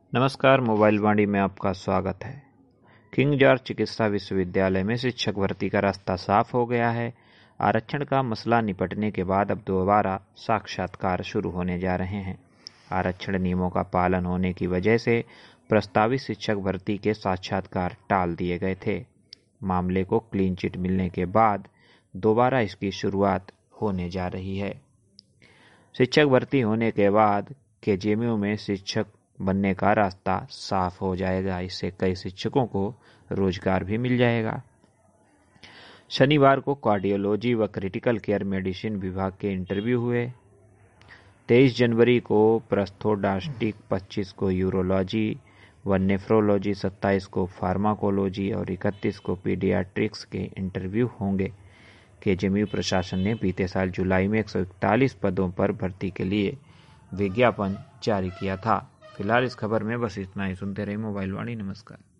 नमस्कार, मोबाइल वाणी में आपका स्वागत है। किंग जॉर्ज चिकित्सा विश्वविद्यालय में शिक्षक भर्ती का रास्ता साफ हो गया है। आरक्षण का मसला निपटने के बाद अब दोबारा साक्षात्कार शुरू होने जा रहे हैं। आरक्षण नियमों का पालन होने की वजह से प्रस्तावित शिक्षक भर्ती के साक्षात्कार टाल दिए गए थे। मामले को क्लीन चिट मिलने के बाद दोबारा इसकी शुरुआत होने जा रही है। शिक्षक भर्ती होने के बाद केजीएमयू में शिक्षक बनने का रास्ता साफ हो जाएगा। इससे कई शिक्षकों को रोजगार भी मिल जाएगा। शनिवार को कार्डियोलॉजी व क्रिटिकल केयर मेडिसिन विभाग के इंटरव्यू हुए। 23 जनवरी को प्रोस्थोडास्टिक, 25 को यूरोलॉजी व नेफ्रोलॉजी, 27 को फार्माकोलॉजी और 31 को पीडियाट्रिक्स के इंटरव्यू होंगे। केजीएमयू प्रशासन ने बीते साल जुलाई में 141 पदों पर भर्ती के लिए विज्ञापन जारी किया था। फिलहाल इस खबर में बस इतना ही। सुनते रहिए मोबाइल वाणी। नमस्कार।